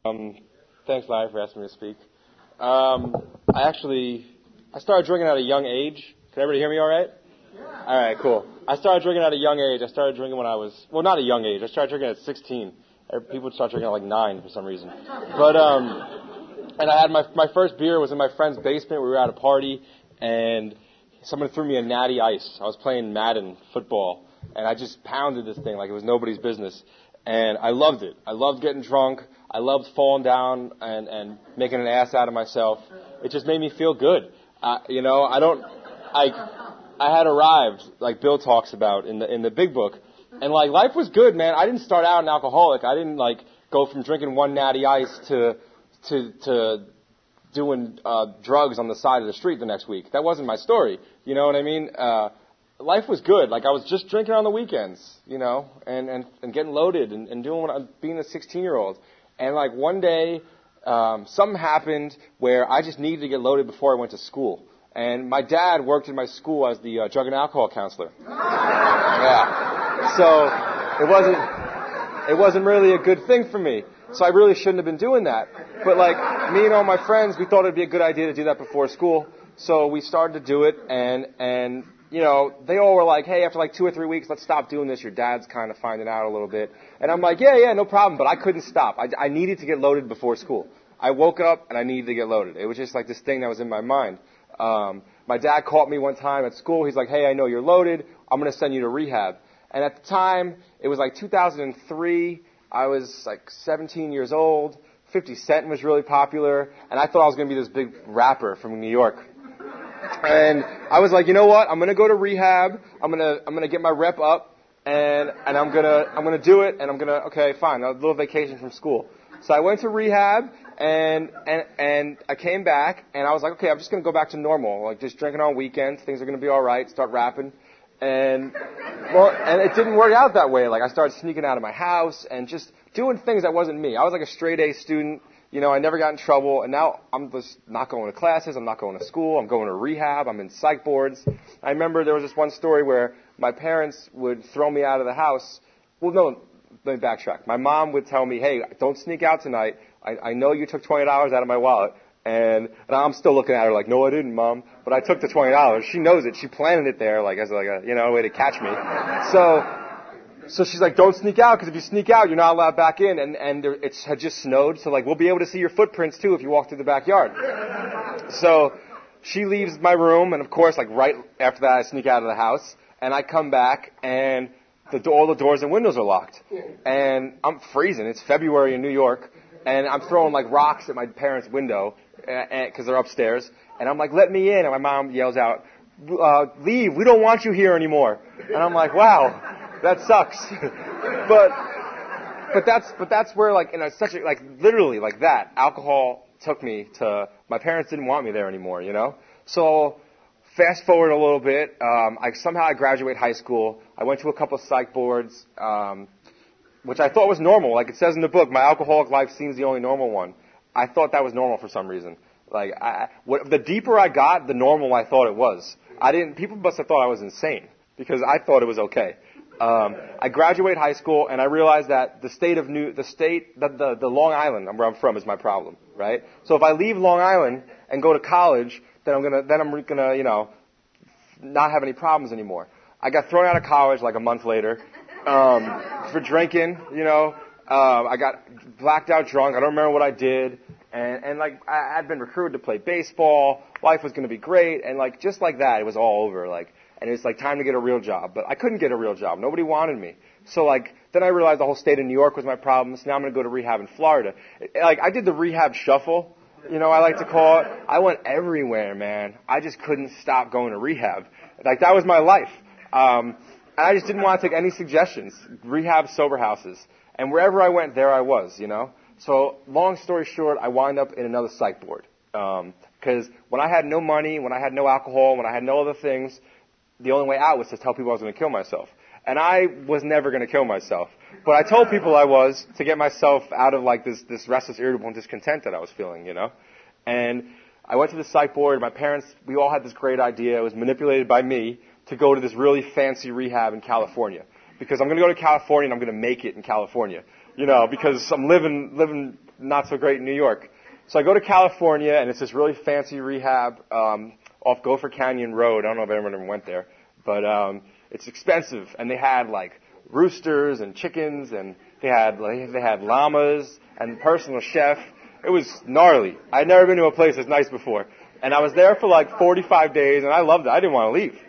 Um, Thanks, Larry, for asking me to speak. I started drinking at a young age. Can everybody hear me all right? Yeah. All right, cool. I started drinking at a young age. I started drinking when I was, well, not a young age. I started drinking at 16. People would start drinking at like 9 for some reason. But, and I had my first beer was in my friend's basement. We were at a party, and someone threw me a Natty Ice. I was playing Madden football, and I just pounded this thing like it was nobody's business. And I loved it. I loved getting drunk. I loved falling down and making an ass out of myself. It just made me feel good. I had arrived, like Bill talks about in the big book. And like life was good, man. I didn't start out an alcoholic. I didn't like go from drinking one Natty Ice to doing drugs on the side of the street the next week. That wasn't my story. You know what I mean? Life was good. Like I was just drinking on the weekends, you know, and getting loaded and doing being a 16-year-old. And like one day, something happened where I just needed to get loaded before I went to school. And my dad worked in my school as the drug and alcohol counselor. Yeah. So it wasn't really a good thing for me. So I really shouldn't have been doing that. But like me and all my friends, we thought it'd be a good idea to do that before school. So we started to do it, and you know, they all were like, hey, after like 2 or 3 weeks, let's stop doing this. Your dad's kind of finding out a little bit. And I'm like, yeah, no problem. But I couldn't stop. I needed to get loaded before school. I woke up and I needed to get loaded. It was just like this thing that was in my mind. My dad caught me one time at school. He's like, hey, I know you're loaded. I'm going to send you to rehab. And at the time, it was like 2003. I was like 17 years old. 50 Cent was really popular. And I thought I was going to be this big rapper from New York. And I was like, you know what? I'm going to go to rehab. I'm going to get my rep up, and I'm going to do it, and okay, fine, a little vacation from school. So I went to rehab, and I came back, and I was like, okay, I'm just going to go back to normal, like just drinking on weekends. Things are going to be all right. Start rapping. And it didn't work out that way. Like I started sneaking out of my house and just doing things that wasn't me. I was like a straight A student. You know, I never got in trouble, and now I'm just not going to classes, I'm not going to school, I'm going to rehab, I'm in psych boards. I remember there was this one story where my parents would throw me out of the house. Well, no, let me backtrack. My mom would tell me, hey, don't sneak out tonight. I know you took $20 out of my wallet, and I'm still looking at her like, no, I didn't, Mom, but I took the $20. She knows it. She planted it there like as like a, you know, a way to catch me. So she's like, don't sneak out, because if you sneak out, you're not allowed back in. And it had just snowed, so like, we'll be able to see your footprints too if you walk through the backyard. So she leaves my room, and of course, like right after that, I sneak out of the house, and I come back, and all the doors and windows are locked. And I'm freezing. It's February in New York, and I'm throwing like rocks at my parents' window, because they're upstairs. And I'm like, let me in. And my mom yells out, leave. We don't want you here anymore. And I'm like, wow. That sucks. but that's where like, such a, like literally like that, alcohol took me to, my parents didn't want me there anymore, you know? So fast forward a little bit, I graduate high school. I went to a couple of psych boards, which I thought was normal. Like it says in the book, my alcoholic life seems the only normal one. I thought that was normal for some reason. Like the deeper I got, the normal I thought it was. People must have thought I was insane because I thought it was okay. I graduate high school, and I realized that the Long Island, where I'm from, is my problem, right? So if I leave Long Island and go to college, then I'm gonna, you know, not have any problems anymore. I got thrown out of college like a month later, for drinking, you know. I got blacked out drunk. I don't remember what I did. And like, I'd been recruited to play baseball. Life was gonna be great. And like, just like that, it was all over. Like, and it's like time to get a real job. But I couldn't get a real job. Nobody wanted me. So like, then I realized the whole state of New York was my problem. So now I'm going to go to rehab in Florida. Like, I did the rehab shuffle. You know, I like to call it. I went everywhere, man. I just couldn't stop going to rehab. Like, that was my life. And I just didn't want to take any suggestions. Rehab, sober houses. And wherever I went, there I was, you know. So long story short, I wound up in another psych board. Because when I had no money, when I had no alcohol, when I had no other things, the only way out was to tell people I was going to kill myself. And I was never going to kill myself. But I told people I was to get myself out of like this restless, irritable, and discontent that I was feeling, you know. And I went to the psych board. My parents, we all had this great idea. It was manipulated by me to go to this really fancy rehab in California. Because I'm going to go to California and I'm going to make it in California. You know, because I'm living not so great in New York. So I go to California, and it's this really fancy rehab off Gopher Canyon Road. I don't know if anyone ever went there, but it's expensive. And they had like roosters and chickens, and they had llamas and personal chef. It was gnarly. I'd never been to a place this nice before. And I was there for like 45 days, and I loved it. I didn't want to leave.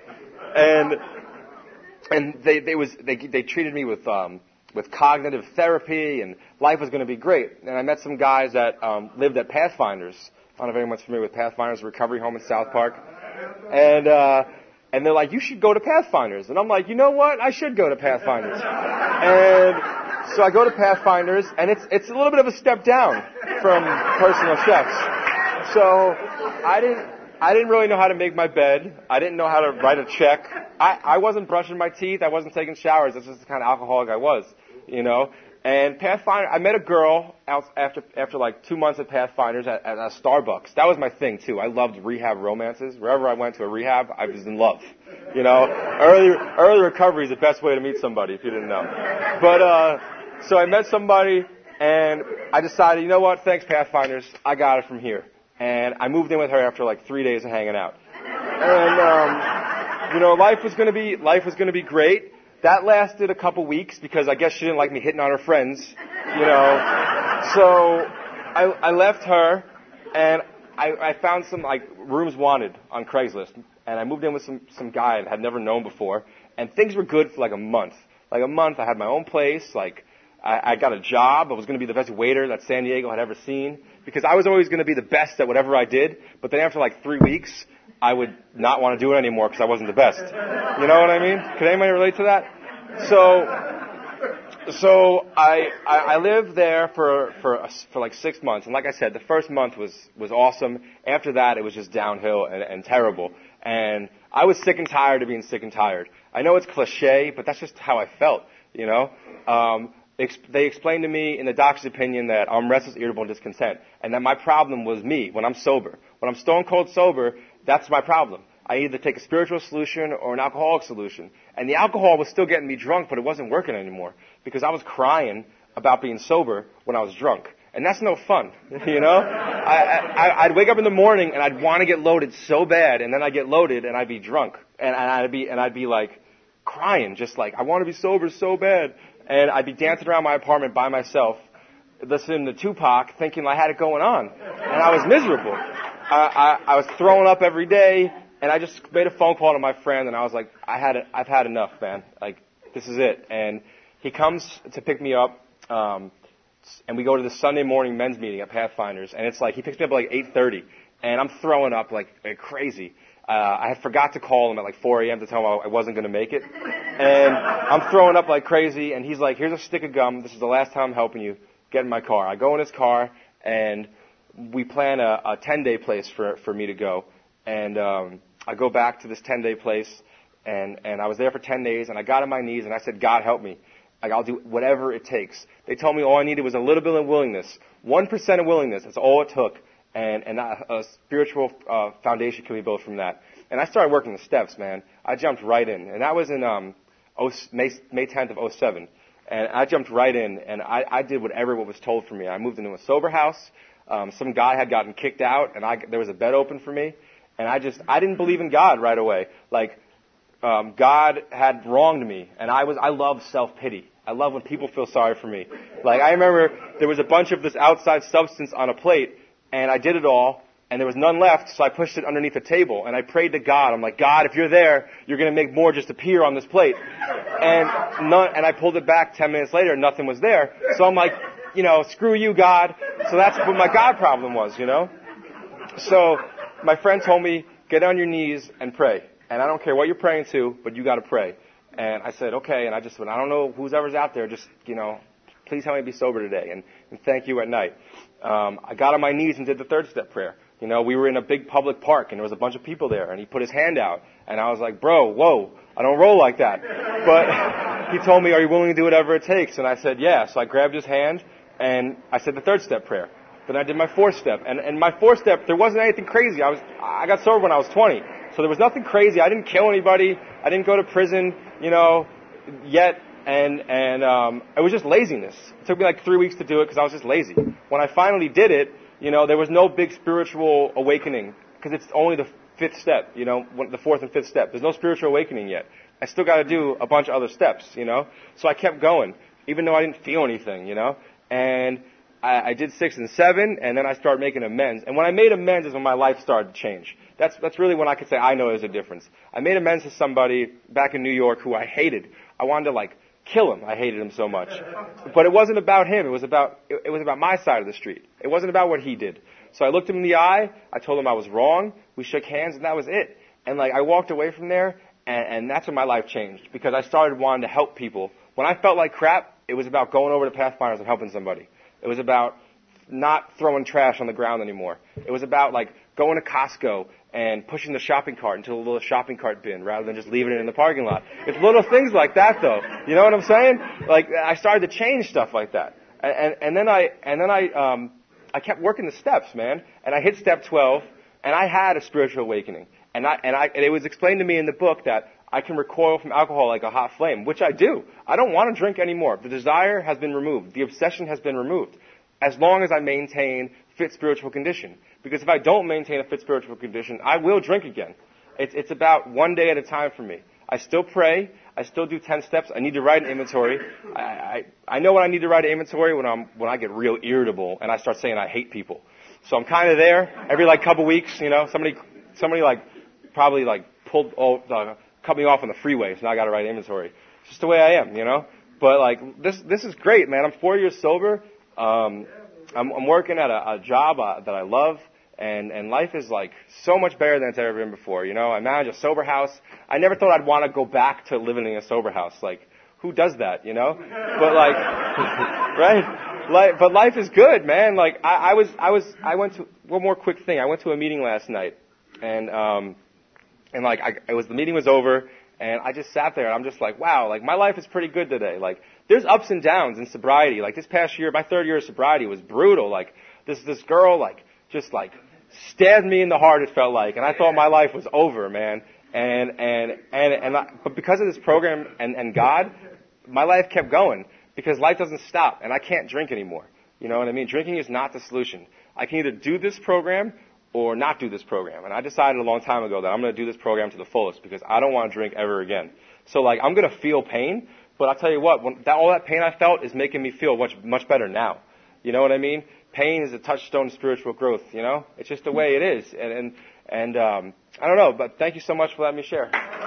And they treated me with cognitive therapy, and life was going to be great. And I met some guys that lived at Pathfinders. I don't know if anyone's familiar with Pathfinders, a recovery home in South Park. And they're like, you should go to Pathfinders. And I'm like, you know what? I should go to Pathfinders. And so I go to Pathfinders, and it's a little bit of a step down from personal chefs. So I didn't really know how to make my bed. I didn't know how to write a check. I wasn't brushing my teeth. I wasn't taking showers. That's just the kind of alcoholic I was, you know. And Pathfinder, I met a girl after like 2 months at Pathfinders at a Starbucks. That was my thing too. I loved rehab romances. Wherever I went to a rehab, I was in love. You know, early recovery is the best way to meet somebody if you didn't know. But so I met somebody, and I decided, you know what? Thanks, Pathfinders. I got it from here. And I moved in with her after like 3 days of hanging out. And you know, life was going to be great. That lasted a couple weeks because I guess she didn't like me hitting on her friends, you know. So I left her, and I found some like rooms wanted on Craigslist, and I moved in with some guy I had never known before, and things were good for like a month. Like a month, I had my own place. Like I got a job. I was going to be the best waiter that San Diego had ever seen because I was always going to be the best at whatever I did. But then after like 3 weeks, I would not want to do it anymore because I wasn't the best. You know what I mean? Can anybody relate to that? So I lived there for like 6 months, and like I said, the first month was awesome. After that, it was just downhill and terrible. And I was sick and tired of being sick and tired. I know it's cliche, but that's just how I felt. You know, they explained to me in the doctor's opinion that I'm restless, irritable, and discontent, and that my problem was me when I'm sober. When I'm stone cold sober, that's my problem. I either take a spiritual solution or an alcoholic solution. And the alcohol was still getting me drunk, but it wasn't working anymore because I was crying about being sober when I was drunk. And that's no fun, you know? I'd wake up in the morning and I'd want to get loaded so bad, and then I'd get loaded and I'd be drunk. And I'd be like crying, just like, I want to be sober so bad. And I'd be dancing around my apartment by myself, listening to Tupac, thinking I had it going on. And I was miserable. I was throwing up every day. And I just made a phone call to my friend, and I was like, I've had enough, man. Like, this is it. And he comes to pick me up, and we go to the Sunday morning men's meeting at Pathfinders. And it's like, he picks me up at like 8:30, and I'm throwing up like crazy. I had forgot to call him at like 4 a.m. to tell him I wasn't going to make it. And I'm throwing up like crazy, and he's like, here's a stick of gum. This is the last time I'm helping you. Get in my car. I go in his car, and we plan a 10-day place for me to go. And I go back to this 10-day place, and I was there for 10 days, and I got on my knees, and I said, God, help me. Like, I'll do whatever it takes. They told me all I needed was a little bit of willingness. 1% of willingness, that's all it took. And a spiritual foundation can be built from that. And I started working the steps, man. I jumped right in. And that was in May 10th of 2007. And I jumped right in, and I did whatever was told for me. I moved into a sober house. Some guy had gotten kicked out, and there was a bed open for me. And I didn't believe in God right away. Like, God had wronged me, and I love self-pity. I love when people feel sorry for me. Like, I remember there was a bunch of this outside substance on a plate, and I did it all, and there was none left, so I pushed it underneath the table, and I prayed to God. I'm like, God, if you're there, you're going to make more just appear on this plate. And I pulled it back 10 minutes later, and nothing was there. So I'm like, you know, screw you, God. So that's what my God problem was, you know? So my friend told me, get on your knees and pray. And I don't care what you're praying to, but you got to pray. And I said, okay. And I just went, I don't know who's ever's out there. Just, you know, please help me be sober today. And thank you at night. I got on my knees and did the third step prayer. You know, we were in a big public park, and there was a bunch of people there. And he put his hand out. And I was like, bro, whoa, I don't roll like that. But he told me, are you willing to do whatever it takes? And I said, yeah. So I grabbed his hand, and I said the third step prayer. Then I did my fourth step. And my fourth step, there wasn't anything crazy. I got sober when I was 20. So there was nothing crazy. I didn't kill anybody. I didn't go to prison, you know, yet. And it was just laziness. It took me like 3 weeks to do it because I was just lazy. When I finally did it, there was no big spiritual awakening because it's only the fifth step, the fourth and fifth step. There's no spiritual awakening yet. I still got to do a bunch of other steps, So I kept going, even though I didn't feel anything, And I did 6 and 7, and then I started making amends. And when I made amends is when my life started to change. That's really when I could say I know there's a difference. I made amends to somebody back in New York who I hated. I wanted to kill him. I hated him so much. But it wasn't about him. It was about my side of the street. It wasn't about what he did. So I looked him in the eye. I told him I was wrong. We shook hands, and that was it. And I walked away from there, and that's when my life changed because I started wanting to help people. When I felt like crap, it was about going over to Pathfinders and helping somebody. It was about not throwing trash on the ground anymore. It was about going to Costco and pushing the shopping cart into a little shopping cart bin rather than just leaving it in the parking lot. It's little things like that though. You know what I'm saying? I started to change stuff like that. And then I kept working the steps, man. And I hit step 12 and I had a spiritual awakening. And it was explained to me in the book that I can recoil from alcohol like a hot flame, which I do. I don't want to drink anymore. The desire has been removed. The obsession has been removed. As long as I maintain fit spiritual condition. Because if I don't maintain a fit spiritual condition, I will drink again. It's about one day at a time for me. I still pray. I still do 10 steps. I need to write an inventory. I know when I need to write an inventory when I get real irritable and I start saying I hate people. So I'm kind of there every couple weeks, somebody probably pulled cut me off on the freeway, so now I got to write inventory. It's just the way I am, But this is great, man. I'm 4 years sober. I'm working at a job that I love, and life is so much better than it's ever been before. I manage a sober house. I never thought I'd want to go back to living in a sober house. Who does that, But right? But life is good, man. I went to one more quick thing. I went to a meeting last night, and the meeting was over, and I just sat there, and I'm just wow, my life is pretty good today. There's ups and downs in sobriety. This past year, my 3rd year of sobriety was brutal. This girl, just stabbed me in the heart, it felt like, and I thought my life was over, man. But because of this program and God, my life kept going, because life doesn't stop, and I can't drink anymore. You know what I mean? Drinking is not the solution. I can either do this program or not do this program. And I decided a long time ago that I'm going to do this program to the fullest because I don't want to drink ever again. So I'm going to feel pain, but I'll tell you what, all that pain I felt is making me feel much better now. You know what I mean? Pain is a touchstone of spiritual growth, It's just the way it is. And I don't know, but thank you so much for letting me share.